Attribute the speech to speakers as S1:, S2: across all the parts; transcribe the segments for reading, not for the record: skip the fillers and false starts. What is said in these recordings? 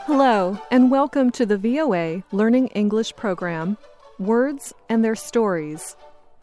S1: Hello, and welcome to the VOA Learning English program, Words and Their Stories.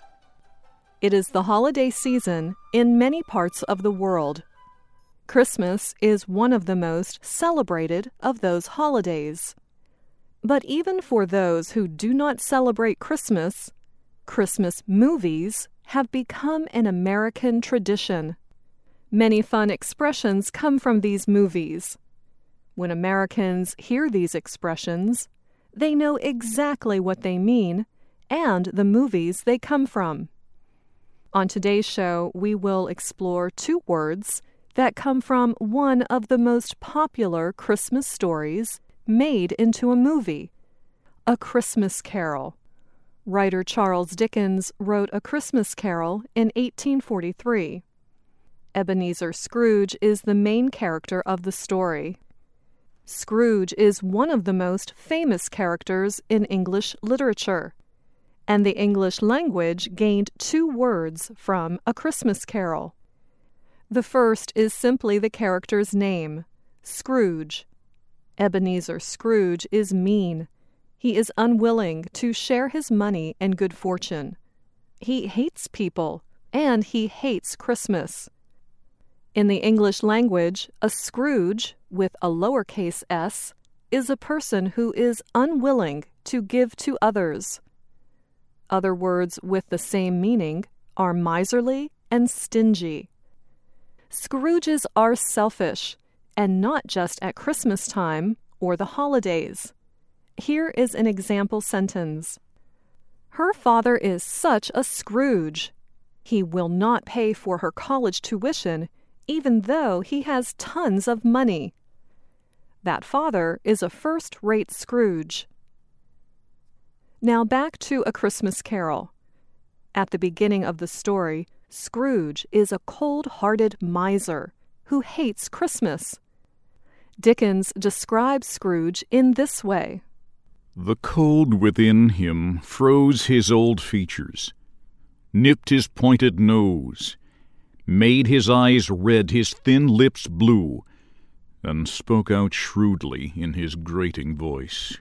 S1: It is the holiday season in many parts of the world. Christmas is one of the most celebrated of those holidays. But even for those who do not celebrate Christmas, Christmas movies have become an American tradition. Many fun expressions come from these movies. When Americans hear these expressions, they know exactly what they mean and the movies they come from. On today's show, we will explore two words that come from one of the most popular Christmas stories made into a movie, A Christmas Carol. Writer Charles Dickens wrote A Christmas Carol in 1843. Ebenezer Scrooge is the main character of the story. Scrooge is one of the most famous characters in English literature, and the English language gained two words from A Christmas Carol. The first is simply the character's name, Scrooge. Ebenezer Scrooge is mean. He is unwilling to share his money and good fortune. He hates people, and he hates Christmas. In the English language, a Scrooge, with a lowercase s, is a person who is unwilling to give to others. Other words with the same meaning are miserly and stingy. Scrooges are selfish, and not just at Christmas time or the holidays. Here is an example sentence. Her father is such a Scrooge. He will not pay for her college tuition even though he has tons of money. That father is a first-rate Scrooge. Now back to A Christmas Carol. At the beginning of the story, Scrooge is a cold-hearted miser who hates Christmas. Dickens describes Scrooge in this way.
S2: The cold within him froze his old features, nipped his pointed nose, made his eyes red, his thin lips blue, and spoke out shrewdly in his grating voice.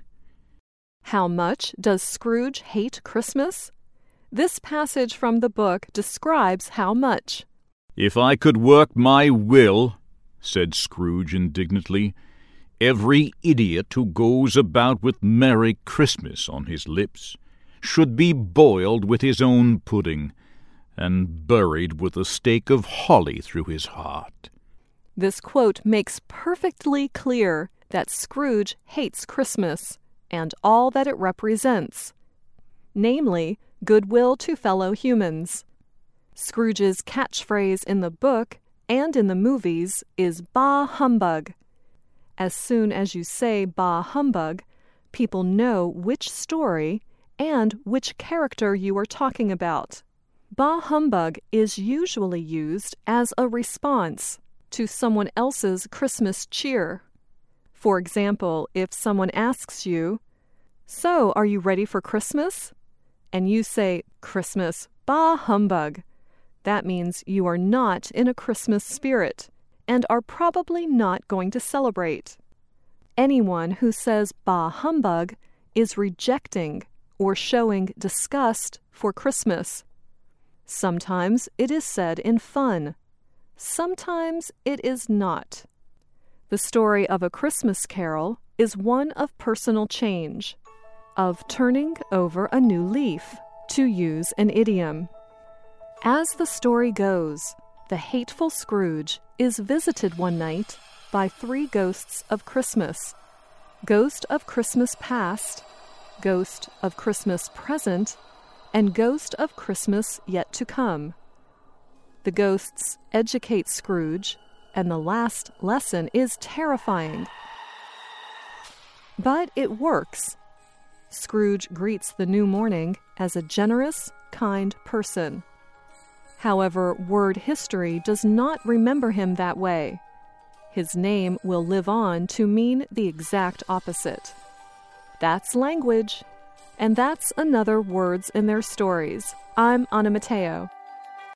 S1: How much does Scrooge hate Christmas? This passage from the book describes how much.
S2: If I could work my will, said Scrooge indignantly, every idiot who goes about with Merry Christmas on his lips should be boiled with his own pudding, and buried with a stake of holly through his heart.
S1: This quote makes perfectly clear that Scrooge hates Christmas and all that it represents, namely, goodwill to fellow humans. Scrooge's catchphrase in the book and in the movies is "Bah humbug." As soon as you say "Bah humbug," people know which story and which character you are talking about. Bah humbug is usually used as a response to someone else's Christmas cheer. For example, if someone asks you, "So, are you ready for Christmas?" and you say, "Christmas, bah humbug," that means you are not in a Christmas spirit and are probably not going to celebrate. Anyone who says bah humbug is rejecting or showing disgust for Christmas. Sometimes it is said in fun. Sometimes it is not. The story of A Christmas Carol is one of personal change, of turning over a new leaf, to use an idiom. As the story goes, the hateful Scrooge is visited one night by three ghosts of Christmas: Ghost of Christmas Past, Ghost of Christmas Present, and Ghost of Christmas Yet to Come. The ghosts educate Scrooge, and the last lesson is terrifying. But it works. Scrooge greets the new morning as a generous, kind person. However, word history does not remember him that way. His name will live on to mean the exact opposite. That's language. And that's another Words in Their Stories. I'm Anna Mateo.